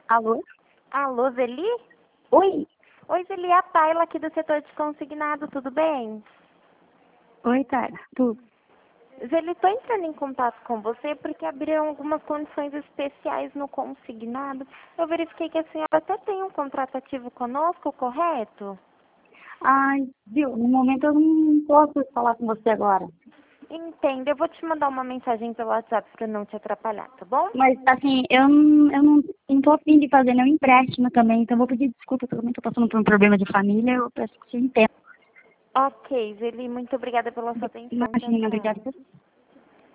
Alô? Alô, Zeli? Oi? Oi, Zeli, é a Tayla aqui do setor de consignado, tudo bem? Oi, Tara. Tudo? Zeli, estou entrando em contato com você porque abriram algumas condições especiais no consignado. Eu verifiquei que a senhora até tem um contrato ativo conosco, correto? Ai, viu, no momento eu não posso falar com você agora. Entendo, eu vou te mandar uma mensagem pelo WhatsApp para não te atrapalhar, tá bom? Mas, assim, eu não tô afim de fazer nenhum empréstimo também, então eu vou pedir desculpa, eu também tô passando por um problema de família, eu peço que você entenda. Ok, Zeli, muito obrigada pela sua atenção. Tchau, Imagina, tchau. obrigada.